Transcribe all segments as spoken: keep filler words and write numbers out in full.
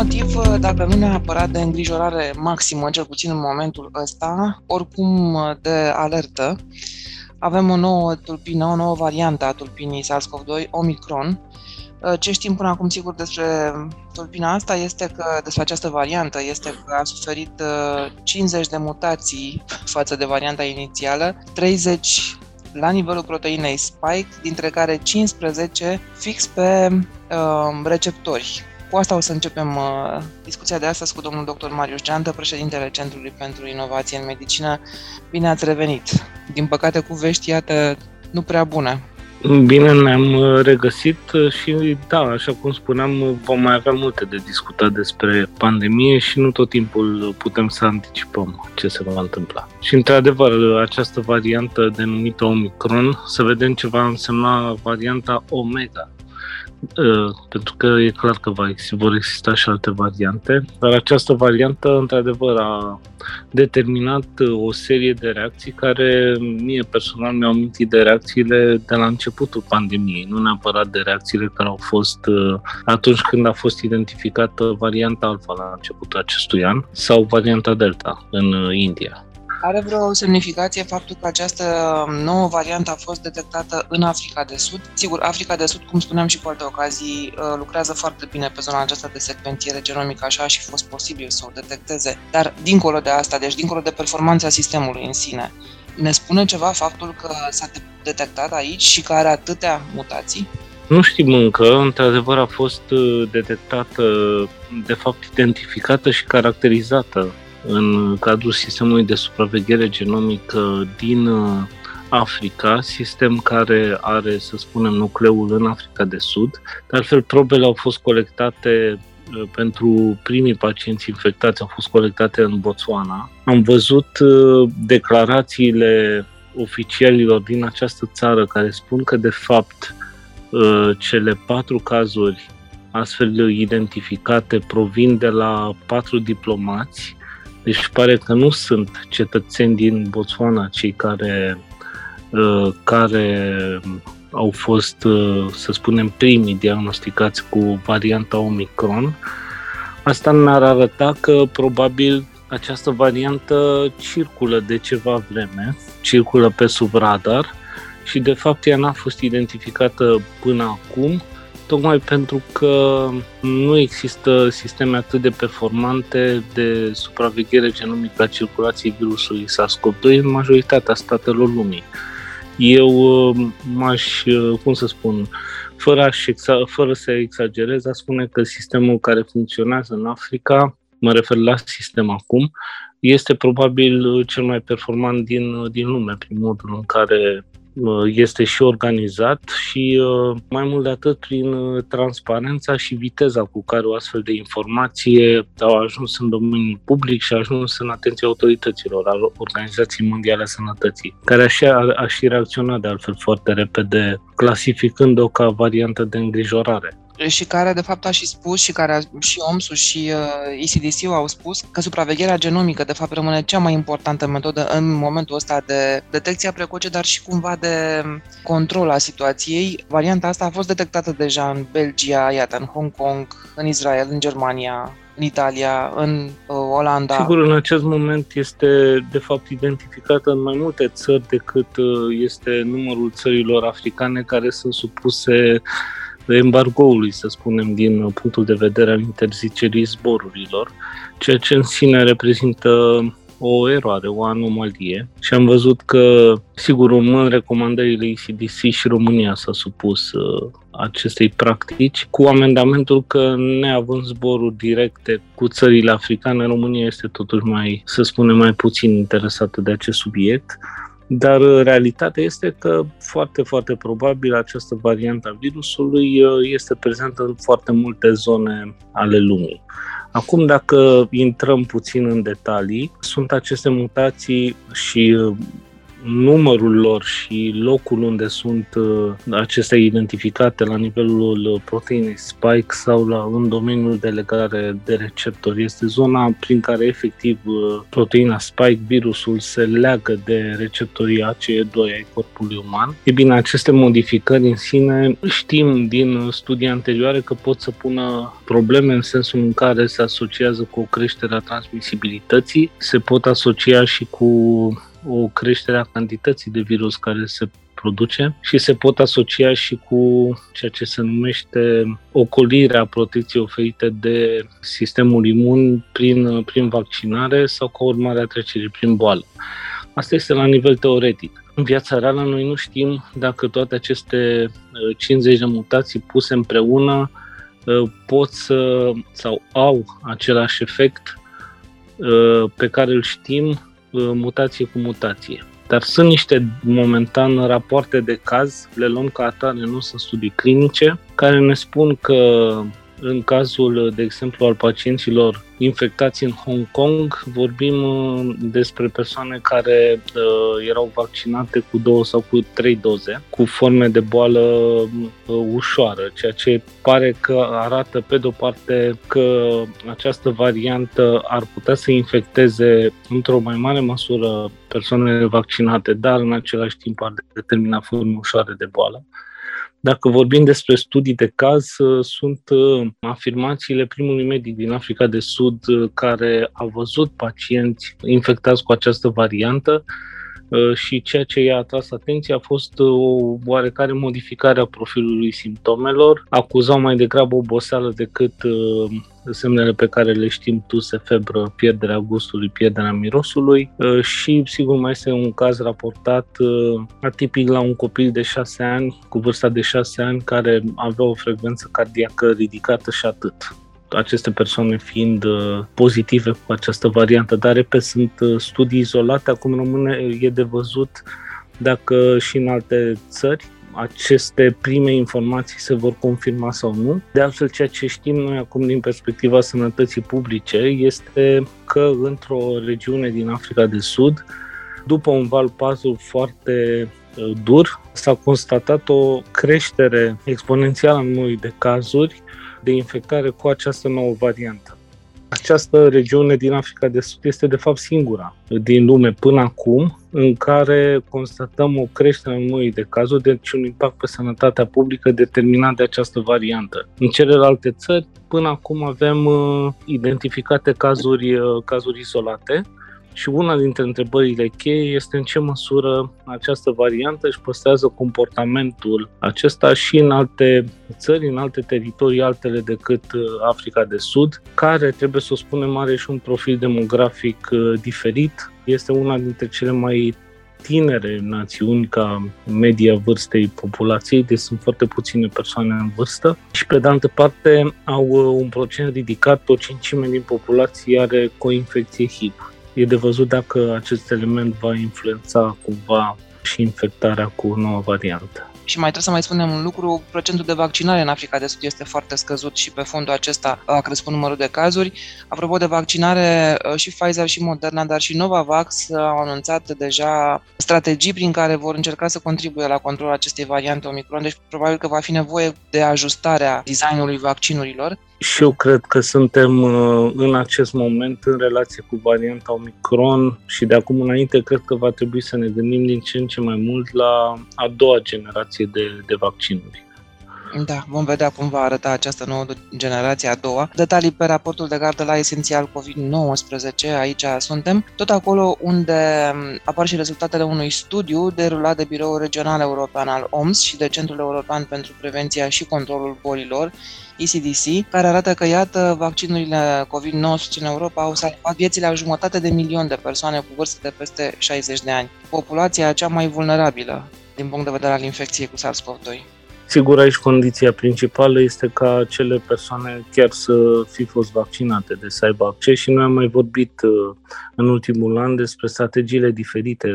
motiv, dacă nu neapărat de îngrijorare maximă, cel puțin în momentul ăsta, oricum de alertă. Avem o nouă tulpină, o nouă variantă a tulpinii SARS-CoV doi, Omicron. Ce știm până acum sigur despre tulpina asta este că, despre această variantă, este că a suferit cincizeci de mutații față de varianta inițială, treizeci la nivelul proteinei spike, dintre care cincisprezece fix pe uh, receptori. Cu asta o să începem uh, discuția de astăzi cu domnul doctor Marius Geantă, președintele Centrului pentru Inovație în Medicină. Bine ați revenit! Din păcate cu vești, iată, nu prea bune. Bine ne-am regăsit și da, așa cum spuneam, vom mai avea multe de discutat despre pandemie și nu tot timpul putem să anticipăm ce se va întâmpla. Și într-adevăr, această variantă denumită Omicron, să vedem ce va însemna varianta Omega. Pentru că e clar că vor exista și alte variante, dar această variantă, într-adevăr, a determinat o serie de reacții care mie personal mi-au amintit de reacțiile de la începutul pandemiei, nu neapărat de reacțiile care au fost atunci când a fost identificată varianta Alpha la începutul acestui an sau varianta Delta în India. Are vreo semnificație faptul că această nouă variantă a fost detectată în Africa de Sud? Sigur, Africa de Sud, cum spuneam și cu alte ocazii, lucrează foarte bine pe zona aceasta de secvențiere genomică, așa a și fost posibil să o detecteze. Dar dincolo de asta, deci dincolo de performanța sistemului în sine, ne spune ceva faptul că s-a detectat aici și că are atâtea mutații? Nu știm încă, într-adevăr a fost detectată, de fapt identificată și caracterizată în cadrul sistemului de supraveghere genomică din Africa, sistem care are, să spunem, nucleul în Africa de Sud. De altfel, probele au fost colectate pentru primii pacienți infectați, au fost colectate în Botswana. Am văzut declarațiile oficialilor din această țară care spun că, de fapt, cele patru cazuri astfel identificate provin de la patru diplomați. Deci pare că nu sunt cetățeni din Botswana cei care, care au fost, să spunem, primii diagnosticați cu varianta Omicron. Asta ne-ar arăta că probabil această variantă circulă de ceva vreme, circulă pe sub radar și de fapt ea n-a fost identificată până acum, tocmai pentru că nu există sisteme atât de performante de supraveghere genomică a circulației virusului SARS-CoV doi în majoritatea statelor lumii. Eu m-aș, cum să spun, fără, a fără să exagerez, aș spune că sistemul care funcționează în Africa, mă refer la sistem acum, este probabil cel mai performant din, din lume, prin modul în care este și organizat și, mai mult de atât, prin transparența și viteza cu care o astfel de informație au ajuns în domeniul public și a ajuns în atenția autorităților, al Organizației Mondiale a Sănătății, care a, a și reacționat de altfel foarte repede, clasificând-o ca variantă de îngrijorare. Și care, de fapt, a și spus, și care a, și O M S-ul și uh, E C D C-ul au spus că supravegherea genomică, de fapt, rămâne cea mai importantă metodă în momentul ăsta de detecția precoce, dar și cumva de control a situației. Varianta asta a fost detectată deja în Belgia, iată, în Hong Kong, în Israel, în Germania, în Italia, în uh, Olanda. Sigur, în acest moment este, de fapt, identificată în mai multe țări decât uh, este numărul țărilor africane care sunt supuse embargoului, să spunem, din punctul de vedere al interzicerii zborurilor, ceea ce în sine reprezintă o eroare, o anomalie. Și am văzut că, sigur, urmând recomandările E C D C, și România s-a supus uh, acestei practici, cu amendamentul că, neavând zboruri directe cu țările africane, România este totuși mai, să spunem, mai puțin interesată de acest subiect. Dar realitatea este că foarte, foarte probabil această variantă a virusului este prezentă în foarte multe zone ale lumii. Acum, dacă intrăm puțin în detalii, sunt aceste mutații și numărul lor și locul unde sunt acestea identificate la nivelul proteinei spike sau la, în domeniul de legare de receptori. Este zona prin care efectiv proteina spike, virusul, se leagă de receptorii A C E doi ai corpului uman. E bine, aceste modificări în sine știm din studii anterioare că pot să pună probleme în sensul în care se asociază cu o creștere a transmisibilității, se pot asocia și cu o creștere a cantității de virus care se produce și se pot asocia și cu ceea ce se numește ocolirea protecției oferite de sistemul imun prin, prin vaccinare sau ca urmare a trecerii prin boală. Asta este la nivel teoretic. În viața reală noi nu știm dacă toate aceste cincizeci de mutații puse împreună pot să sau au același efect pe care îl știm mutație cu mutație. Dar sunt niște, momentan, rapoarte de caz, le luăm ca atare, nu sunt studii clinice, care ne spun că în cazul, de exemplu, al pacienților infectați în Hong Kong, vorbim despre persoane care uh, erau vaccinate cu două sau cu trei doze, cu forme de boală uh, ușoară, ceea ce pare că arată, pe de-o parte, că această variantă ar putea să infecteze într-o mai mare măsură persoanele vaccinate, dar în același timp ar determina forme ușoare de boală. Dacă vorbim despre studii de caz, sunt afirmațiile primului medic din Africa de Sud care a văzut pacienți infectați cu această variantă și ceea ce i-a atras atenția a fost o oarecare modificare a profilului simptomelor. Acuzau mai degrabă oboseală decât semnele pe care le știm: tuse, febră, pierderea gustului, pierderea mirosului și sigur mai este un caz raportat atipic la un copil de șase ani, cu vârsta de șase ani, care avea o frecvență cardiacă ridicată și atât. Aceste persoane fiind pozitive cu această variantă, dar repet, sunt studii izolate, acum rămâne e de văzut dacă și în alte țări aceste prime informații se vor confirma sau nu. De altfel, ceea ce știm noi acum din perspectiva sănătății publice este că într-o regiune din Africa de Sud, după un val patru foarte dur, s-a constatat o creștere exponențială a numărului de cazuri de infectare cu această nouă variantă. Această regiune din Africa de Sud este de fapt singura din lume până acum în care constatăm o creștere a numărului de cazuri, deci un impact pe sănătatea publică determinat de această variantă. În celelalte țări, până acum avem uh, identificate cazuri, uh, cazuri izolate. Și una dintre întrebările cheie este în ce măsură această variantă își păstrează comportamentul acesta și în alte țări, în alte teritorii, altele decât Africa de Sud, care, trebuie să o spunem, are și un profil demografic diferit. Este una dintre cele mai tinere națiuni ca media vârstei populației, deci sunt foarte puține persoane în vârstă și, pe de altă parte, au un procent ridicat, o cincime din populație are coinfecție H I V. E de văzut dacă acest element va influența cumva și infectarea cu noua variantă. Și mai trebuie să mai spunem un lucru: procentul de vaccinare în Africa de Sud este foarte scăzut și pe fondul acesta a crescut numărul de cazuri. Apropo de vaccinare, și Pfizer și Moderna, dar și Novavax au anunțat deja strategii prin care vor încerca să contribuie la controlul acestei variante Omicron, deci probabil că va fi nevoie de ajustarea designului vaccinurilor. Și eu cred că suntem în acest moment în relație cu varianta Omicron și de acum înainte cred că va trebui să ne gândim din ce în ce mai mult la a doua generație de, de vaccinuri. Da, vom vedea cum va arăta această nouă generație, a doua. Detalii pe raportul de gardă la Esențial covid nouăsprezece, aici suntem, tot acolo unde apar și rezultatele unui studiu derulat de Biroul Regional European al O M S și de Centrul European pentru Prevenția și Controlul Bolilor, E C D C, care arată că, iată, vaccinurile covid nouăsprezece în Europa au salvat viețile a jumătate de milion de persoane cu vârste de peste șaizeci de ani. Populația cea mai vulnerabilă din punct de vedere al infecției cu SARS-CoV doi. Sigur, aici condiția principală este ca acele persoane chiar să fi fost vaccinate, de să aibă acces, și noi am mai vorbit în ultimul an despre strategiile diferite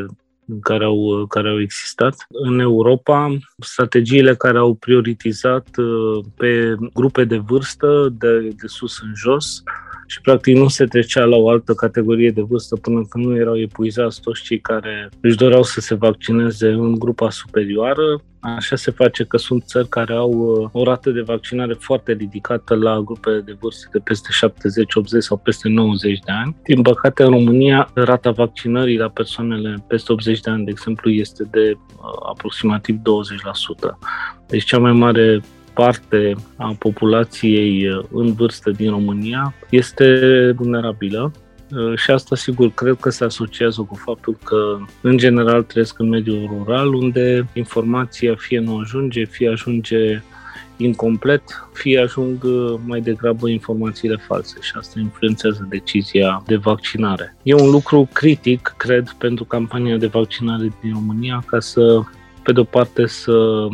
care au, care au existat. În Europa, strategiile care au prioritizat pe grupe de vârstă, de, de sus în jos, și practic nu se trecea la o altă categorie de vârstă până când nu erau epuizați toți cei care își doreau să se vaccineze în grupa superioară. Așa se face că sunt țări care au o rată de vaccinare foarte ridicată la grupe de vârstă de peste șaptezeci, optzeci sau peste nouăzeci de ani. Din păcate, în România, rata vaccinării la persoanele peste optzeci de ani, de exemplu, este de uh, aproximativ douăzeci la sută. Deci cea mai mare parte a populației în vârstă din România este vulnerabilă și asta, sigur, cred că se asociază cu faptul că, în general, trăiesc în mediul rural, unde informația fie nu ajunge, fie ajunge incomplet, fie ajung mai degrabă informațiile false și asta influențează decizia de vaccinare. E un lucru critic, cred, pentru campania de vaccinare din România, ca să, pe de-o parte, să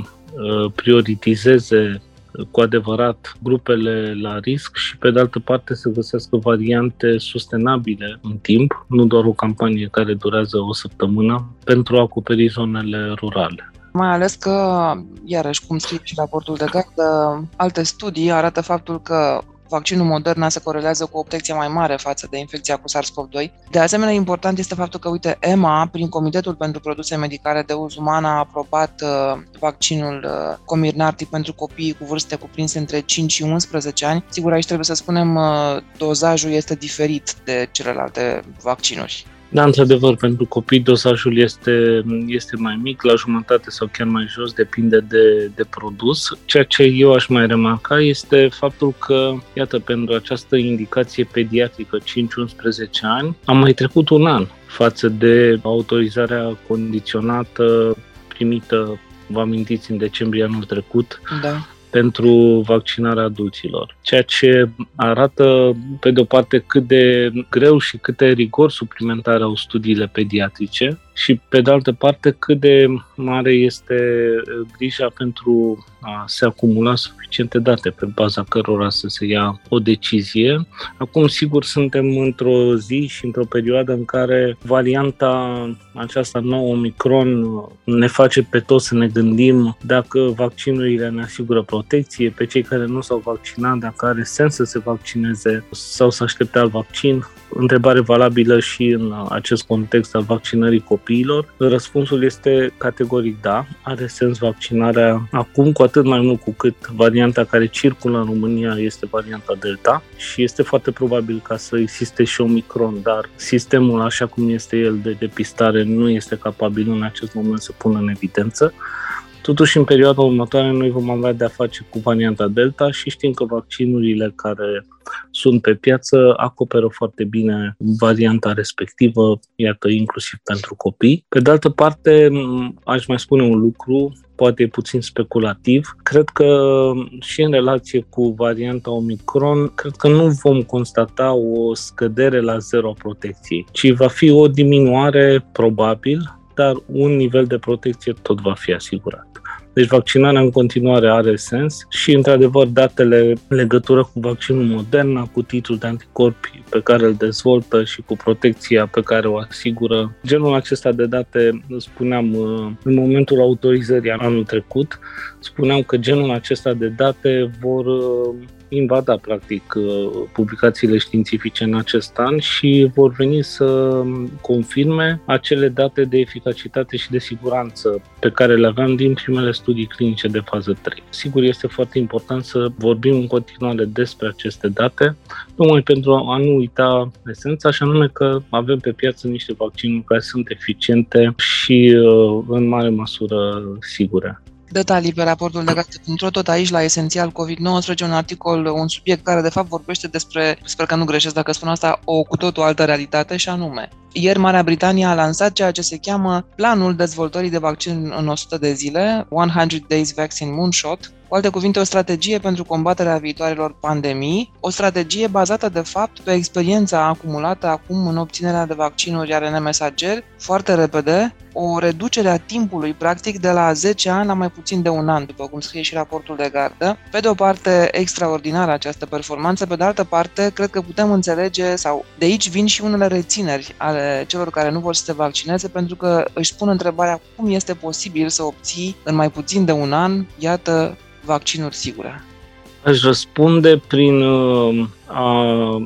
prioritizeze cu adevărat grupele la risc și, pe de altă parte, să găsească variante sustenabile în timp, nu doar o campanie care durează o săptămână, pentru a acoperi zonele rurale. Mai ales că, iarăși, cum scrie și raportul de gardă, alte studii arată faptul că vaccinul Moderna se corelează cu o protecție mai mare față de infecția cu SARS-CoV doi. De asemenea, important este faptul că, uite, E M A, prin Comitetul pentru Produse Medicale de Uz Uman, a aprobat uh, vaccinul uh, Comirnaty pentru copiii cu vârste cuprinse între cinci și unsprezece ani. Sigur, aici trebuie să spunem, uh, dozajul este diferit de celelalte vaccinuri. Da, într-adevăr, pentru copii dosajul este, este mai mic, la jumătate sau chiar mai jos, depinde de, de produs. Ceea ce eu aș mai remarca este faptul că, iată, pentru această indicație pediatrică cinci unsprezece ani, am mai trecut un an față de autorizarea condiționată primită, vă amintiți, în decembrie anul trecut, da, pentru vaccinarea adulților. Ceea ce arată, pe de o parte, cât de greu și câte rigori suplimentare au studiile pediatrice și, pe de altă parte, cât de mare este grija pentru a se acumula suficiente date pe baza cărora să se ia o decizie. Acum, sigur, suntem într-o zi și într-o perioadă în care varianta aceasta nouă Omicron ne face pe toți să ne gândim dacă vaccinurile ne asigură protecție, pe cei care nu s-au vaccinat, dacă are sens să se vaccineze sau să aștepte alt vaccin. Întrebare valabilă și în acest context al vaccinării copiilor. Răspunsul este categoric da, are sens vaccinarea acum, cu atât mai mult cu cât varianta care circulă în România este varianta Delta și este foarte probabil ca să existe și Omicron, dar sistemul, așa cum este el de depistare, nu este capabil în acest moment să pună în evidență. Totuși, în perioada următoare, noi vom avea de-a face cu varianta Delta și știm că vaccinurile care sunt pe piață acoperă foarte bine varianta respectivă, iată, inclusiv pentru copii. Pe de altă parte, aș mai spune un lucru, poate e puțin speculativ. Cred că și în relație cu varianta Omicron, cred că nu vom constata o scădere la zero a protecției, ci va fi o diminuare probabil, dar un nivel de protecție tot va fi asigurat. Deci vaccinarea în continuare are sens și, într-adevăr, datele în legătură cu vaccinul Moderna, cu titlul de anticorpi pe care îl dezvoltă și cu protecția pe care o asigură, genul acesta de date, spuneam, în momentul autorizării anul trecut, spuneam că genul acesta de date vor invada, practic, publicațiile științifice în acest an și vor veni să confirme acele date de eficacitate și de siguranță pe care le aveam din primele studii clinice de fază trei. Sigur, este foarte important să vorbim în continuare despre aceste date, numai pentru a nu uita esența, și anume că avem pe piață niște vaccinuri care sunt eficiente și în mare măsură sigure. Detalii pe raportul de gazete punct ro, tot aici la Esențial covid nouăsprezece, un articol, un subiect care de fapt vorbește despre, sper că nu greșesc dacă spun asta, o cu totul altă realitate, și anume, ieri Marea Britanie a lansat ceea ce se cheamă Planul dezvoltării de vaccin în o sută de zile, one hundred days Vaccine Moonshot, Cu alte cuvinte, o strategie pentru combaterea viitoarelor pandemii, o strategie bazată de fapt pe experiența acumulată acum în obținerea de vaccinuri R N A mesager foarte repede, o reducere a timpului practic de la zece ani la mai puțin de un an, după cum scrie și raportul de gardă. Pe de o parte, extraordinară această performanță, pe de altă parte, cred că putem înțelege, sau de aici vin și unele rețineri ale celor care nu vor să se vaccineze, pentru că își pun întrebarea cum este posibil să obții în mai puțin de un an, iată, vaccinuri sigure. Aș răspunde prin a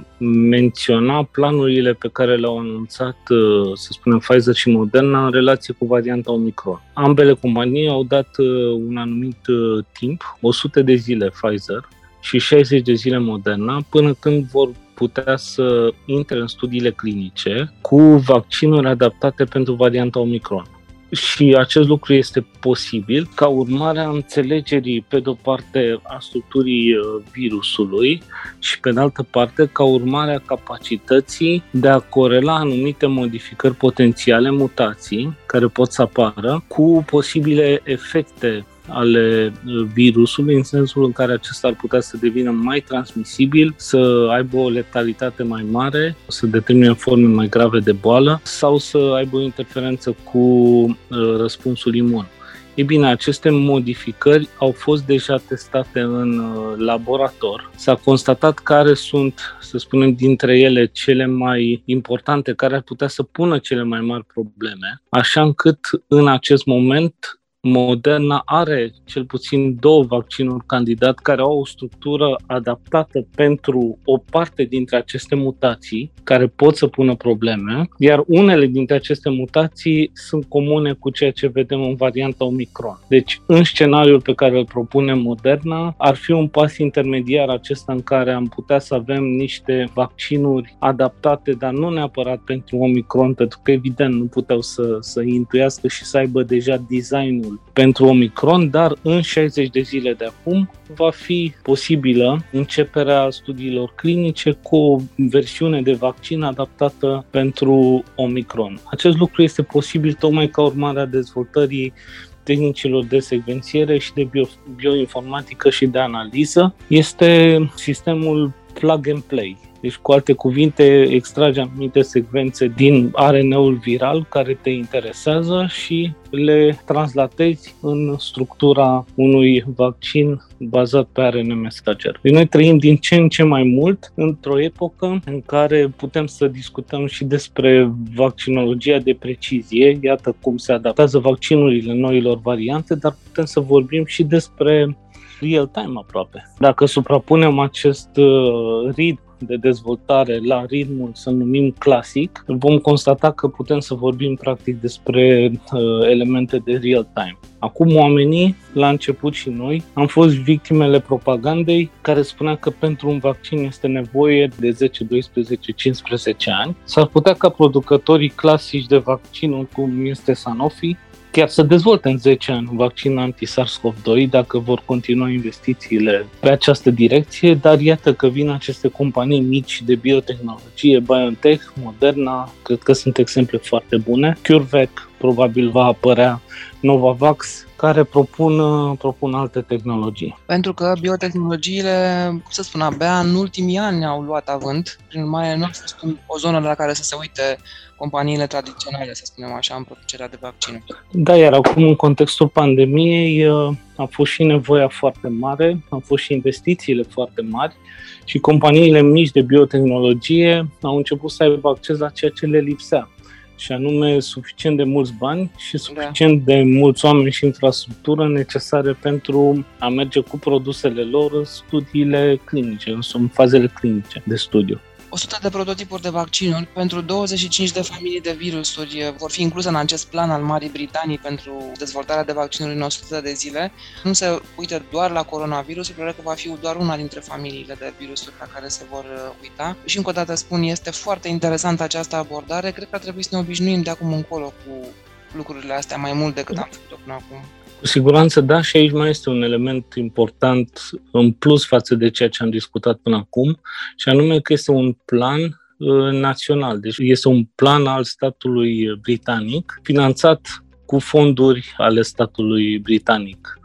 menționa planurile pe care le-au anunțat, să spunem, Pfizer și Moderna în relație cu varianta Omicron. Ambele companii au dat un anumit timp, o sută de zile Pfizer și șaizeci de zile Moderna, până când vor putea să intre în studiile clinice cu vaccinuri adaptate pentru varianta Omicron. Și acest lucru este posibil ca urmare a înțelegerii, pe de-o parte, a structurii virusului și, pe de altă parte, ca urmare a capacității de a corela anumite modificări potențiale, mutații, care pot să apară, cu posibile efecte ale virusului, în sensul în care acesta ar putea să devină mai transmisibil, să aibă o letalitate mai mare, să determine forme mai grave de boală sau să aibă o interferență cu răspunsul imun. Ei bine, aceste modificări au fost deja testate în laborator. S-a constatat care sunt, să spunem, dintre ele cele mai importante, care ar putea să pună cele mai mari probleme, așa încât în acest moment Moderna are cel puțin două vaccinuri candidat care au o structură adaptată pentru o parte dintre aceste mutații care pot să pună probleme, iar unele dintre aceste mutații sunt comune cu ceea ce vedem în varianta Omicron. Deci, în scenariul pe care îl propune Moderna, ar fi un pas intermediar acesta în care am putea să avem niște vaccinuri adaptate, dar nu neapărat pentru Omicron, pentru că evident nu puteau să, să intuiască și să aibă deja designul pentru Omicron, dar în șaizeci de zile de acum va fi posibilă începerea studiilor clinice cu o versiune de vaccin adaptată pentru Omicron. Acest lucru este posibil tocmai ca urmare a dezvoltării tehnicilor de secvențiere și de bio, bioinformatică și de analiză. Este sistemul plug and play. Deci, cu alte cuvinte, extragi anumite secvențe din R N A-ul viral care te interesează și le translatezi în structura unui vaccin bazat pe R N A mesager. Deci noi trăim din ce în ce mai mult într-o epocă în care putem să discutăm și despre vaccinologia de precizie, iată cum se adaptează vaccinurile noilor variante, dar putem să vorbim și despre real-time aproape. Dacă suprapunem acest ritm de dezvoltare la ritmul, să numim clasic, vom constata că putem să vorbim practic despre uh, elemente de real-time. Acum oamenii, la început și noi, am fost victimele propagandei care spunea că pentru un vaccin este nevoie de zece, doisprezece, cincisprezece ani. S-ar putea ca producătorii clasici de vaccinuri, cum este Sanofi, chiar să dezvolte în zece ani un vaccin anti-SARS-CoV doi dacă vor continua investițiile pe această direcție, dar iată că vin aceste companii mici de biotehnologie, BioNTech, Moderna, cred că sunt exemple foarte bune, CureVac probabil va apărea, Novavax, care propun, propun alte tehnologii. Pentru că biotehnologiile, cum să spun, abia în ultimii ani au luat avânt, prin urmare nu a fost o zonă la care să se uite companiile tradiționale, să spunem așa, în producerea de vaccinuri. Da, iar acum în contextul pandemiei a fost și nevoia foarte mare, au fost și investițiile foarte mari și companiile mici de biotehnologie au început să aibă acces la ceea ce le lipsea, și anume suficient de mulți bani și suficient de mulți oameni și infrastructură necesare pentru a merge cu produsele lor în studiile clinice, în fazele clinice de studiu. o sută de prototipuri de vaccinuri pentru douăzeci și cinci de familii de virusuri vor fi incluse în acest plan al Marii Britanii pentru dezvoltarea de vaccinuri în o sută de zile. Nu se uită doar la coronavirus, cred că va fi doar una dintre familiile de virusuri la care se vor uita. Și încă o dată spun, este foarte interesantă această abordare. Cred că ar trebui să ne obișnuim de acum încolo cu lucrurile astea mai mult decât am făcut până acum. Cu siguranță, da, și aici mai este un element important în plus față de ceea ce am discutat până acum, și anume că este un plan uh, național. Deci este un plan al statului britanic, finanțat cu fonduri ale statului britanic.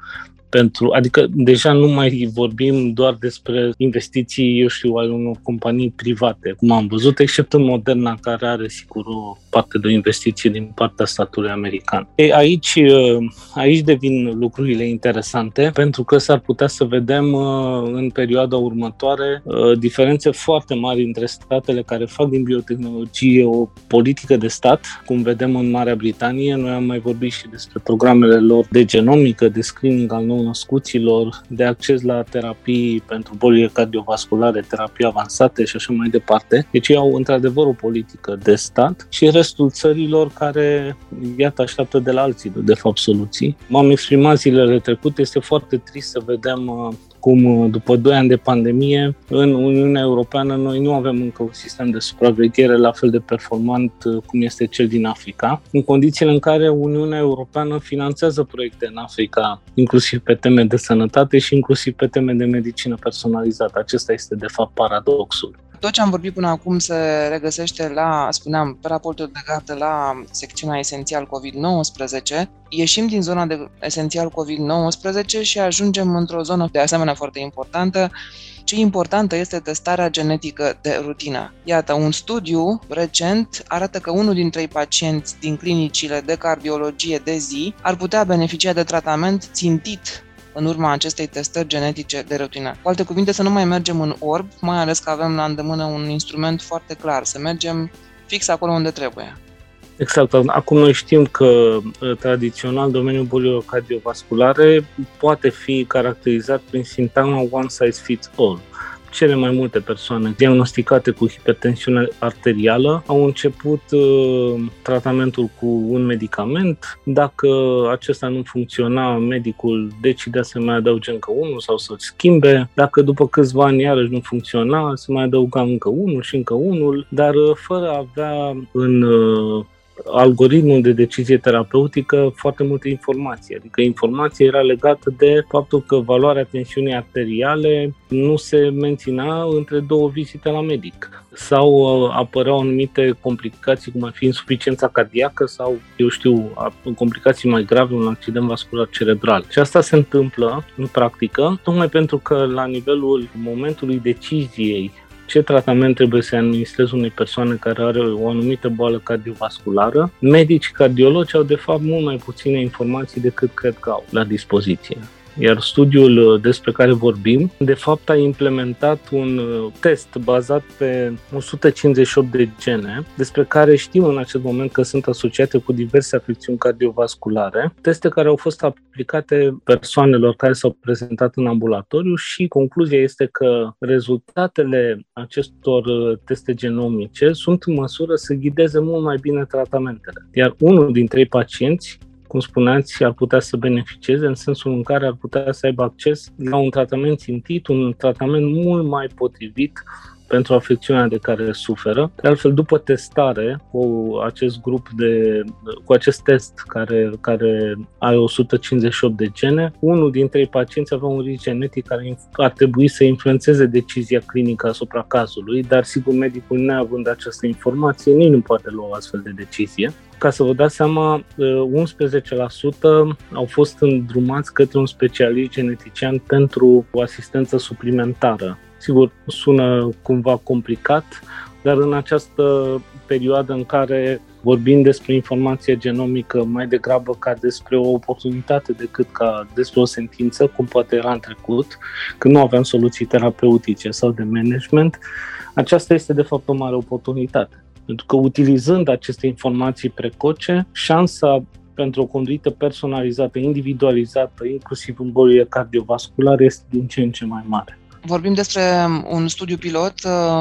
pentru, adică deja nu mai vorbim doar despre investiții, eu știu, ale unor companii private, cum am văzut, except în Moderna, care are sigur o parte de investiție din partea statului american. Ei, aici, aici devin lucrurile interesante, pentru că s-ar putea să vedem în perioada următoare diferențe foarte mari între statele care fac din biotehnologie o politică de stat, cum vedem în Marea Britanie. Noi am mai vorbit și despre programele lor de genomică, de screening al nou-născuților, de acces la terapii pentru bolile cardiovasculare, terapii avansate și așa mai departe. Deci ei au într-adevăr o politică de stat și restul țărilor care, iată, așteaptă de la alții, de fapt, soluții. M-am exprimat zilele trecute, este foarte trist să vedem cum după doi ani de pandemie, în Uniunea Europeană noi nu avem încă un sistem de supraveghere la fel de performant cum este cel din Africa, în condițiile în care Uniunea Europeană finanțează proiecte în Africa, inclusiv pe teme de sănătate și inclusiv pe teme de medicină personalizată. Acesta este, de fapt, paradoxul. Tot ce am vorbit până acum se regăsește la, spuneam, pe raportul de gardă la secțiunea esențial covid nouăsprezece. Ieșim din zona de esențial covid nouăsprezece și ajungem într-o zonă de asemenea foarte importantă. Ce importantă este testarea genetică de rutină. Iată, un studiu recent arată că unul dintre pacienți din clinicile de cardiologie de zi ar putea beneficia de tratament țintit în urma acestei testări genetice de rutină. Cu alte cuvinte, să nu mai mergem în orb, mai ales că avem la îndemână un instrument foarte clar, să mergem fix acolo unde trebuie. Exact. Acum noi știm că tradițional domeniul bolilor cardiovasculare poate fi caracterizat prin sintagma one size fits all. Cele mai multe persoane diagnosticate cu hipertensiune arterială au început uh, tratamentul cu un medicament. Dacă acesta nu funcționa, medicul decidea să mai adauge încă unul sau să-l schimbe. Dacă după câțiva ani iarăși nu funcționa, se mai adăuga încă unul și încă unul, dar uh, fără a avea în uh, algoritmul de decizie terapeutică foarte multe informații. Adică informația era legată de faptul că valoarea tensiunii arteriale nu se menținea între două vizite la medic. Sau apăreau anumite complicații, cum ar fi insuficiența cardiacă sau, eu știu, complicații mai grave, un accident vascular cerebral. Și asta se întâmplă în practică, tocmai pentru că la nivelul momentului deciziei ce tratament trebuie să administrezi unei persoane care are o anumită boală cardiovasculară, medicii cardiologi au de fapt mult mai puține informații decât cred că au la dispoziție. Iar studiul despre care vorbim, de fapt, a implementat un test bazat pe o sută cincizeci și opt de gene, despre care știm în acest moment că sunt asociate cu diverse afecțiuni cardiovasculare, teste care au fost aplicate persoanelor care s-au prezentat în ambulatoriu și concluzia este că rezultatele acestor teste genomice sunt în măsură să ghideze mult mai bine tratamentele. Iar unul din trei pacienți, cum spuneați, ar putea să beneficieze în sensul în care ar putea să aibă acces la un tratament țintit, un tratament mult mai potrivit pentru afecțiunea de care suferă. De altfel, după testare cu acest grup de, cu acest test care, care are o sută cincizeci și opt de gene, unul dintre trei pacienți avea un risc genetic care ar trebui să influențeze decizia clinică asupra cazului, dar sigur medicul, neavând această informație, nici nu poate lua o astfel de decizie. Ca să vă dați seama, unsprezece la sută au fost îndrumați către un specialist genetician pentru o asistență suplimentară. Sigur, sună cumva complicat, dar în această perioadă în care vorbim despre informație genomică mai degrabă ca despre o oportunitate decât ca despre o sentință, cum poate era în trecut, când nu aveam soluții terapeutice sau de management, aceasta este de fapt o mare oportunitate. Pentru că utilizând aceste informații precoce, șansa pentru o conduită personalizată, individualizată, inclusiv în bolile cardiovasculare, este din ce în ce mai mare. Vorbim despre un studiu pilot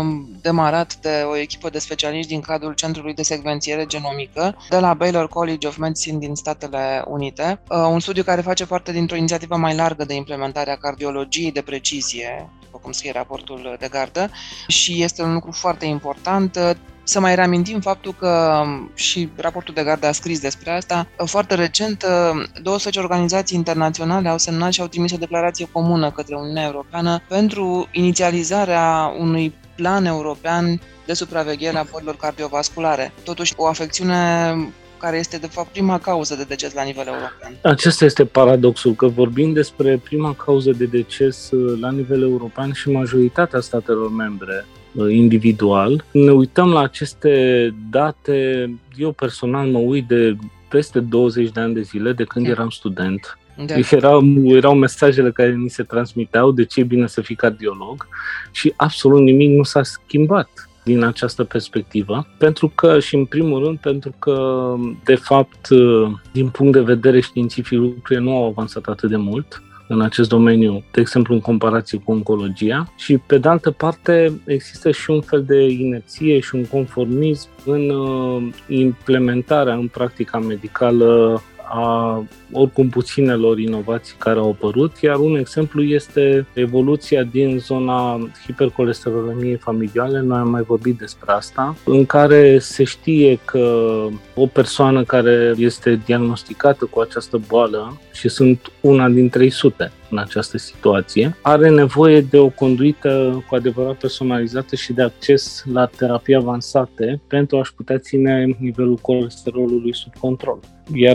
demarat de o echipă de specialiști din cadrul Centrului de Secvențiere Genomică de la Baylor College of Medicine din Statele Unite. Un studiu care face parte dintr-o inițiativă mai largă de implementare a cardiologiei de precizie, după cum scrie raportul de gardă, și este un lucru foarte important. Să mai reamintim faptul că și raportul de gardă a scris despre asta. Foarte recent, douăsprezece organizații internaționale au semnat și au trimis o declarație comună către Uniunea Europeană pentru inițializarea unui plan european de supraveghere a bolilor cardiovasculare. Totuși, o afecțiune care este de fapt prima cauză de deces la nivel european. Acesta este paradoxul, că vorbim despre prima cauză de deces la nivel european și majoritatea statelor membre individual. Ne uităm la aceste date, eu personal mă uit de peste douăzeci de ani de zile, de când eram student. Da. Erau, erau mesajele care ni se transmiteau de ce e bine să fii cardiolog și absolut nimic nu s-a schimbat din această perspectivă, pentru că, și în primul rând, pentru că, de fapt, din punct de vedere științific, lucrurile nu au avansat atât de mult în acest domeniu, de exemplu în comparație cu oncologia, și pe de altă parte există și un fel de inerție și un conformism în implementarea în practica medicală a oricum puținelor inovații care au apărut, iar un exemplu este evoluția din zona hipercolesterolemiei familiale, noi am mai vorbit despre asta, în care se știe că o persoană care este diagnosticată cu această boală, și sunt una din trei sute în această situație, are nevoie de o conduită cu adevărat personalizată și de acces la terapii avansate pentru a-și putea ține nivelul colesterolului sub control. Iar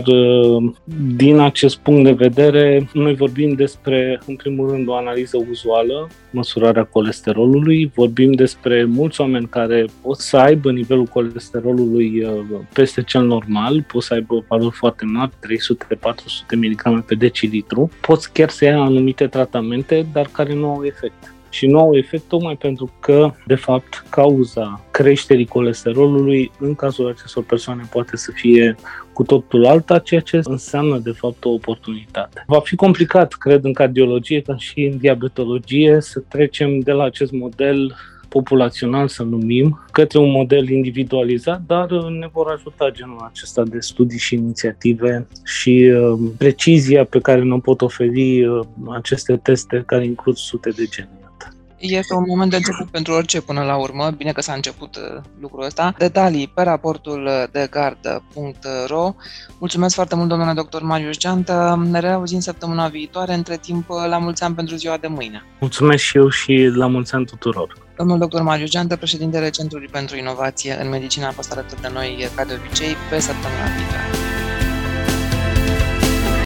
din acest punct de vedere, noi vorbim despre, în primul rând, o analiză uzuală, măsurarea colesterolului, vorbim despre mulți oameni care pot să aibă nivelul colesterolului peste cel normal, pot să aibă valori foarte mari, trei sute patru sute miligrame pe decilitru, pot chiar să ia anumite tratamente, dar care nu au efect. Și nu au efect tocmai pentru că, de fapt, cauza creșterii colesterolului în cazul acestor persoane poate să fie cu totul alta, ceea ce înseamnă, de fapt, o oportunitate. Va fi complicat, cred, în cardiologie, ca și în diabetologie, să trecem de la acest model populațional, să numim, către un model individualizat, dar ne vor ajuta genul acesta de studii și inițiative și uh, precizia pe care ne pot oferi uh, aceste teste care includ sute de gene. Este un moment de început pentru orice până la urmă, bine că s-a început uh, lucrul ăsta. Detalii pe raportul de gard punct ro. Mulțumesc foarte mult, domnule doctor Marius Geantă. Ne reauzim săptămâna viitoare. Între timp, la mulți ani pentru ziua de mâine. Mulțumesc și eu și la mulți ani tuturor. Domnul doctor Marius Geantă, președintele Centrului pentru Inovație în Medicină, a fost alături de noi, ca de obicei, pe săptămâna viitoare.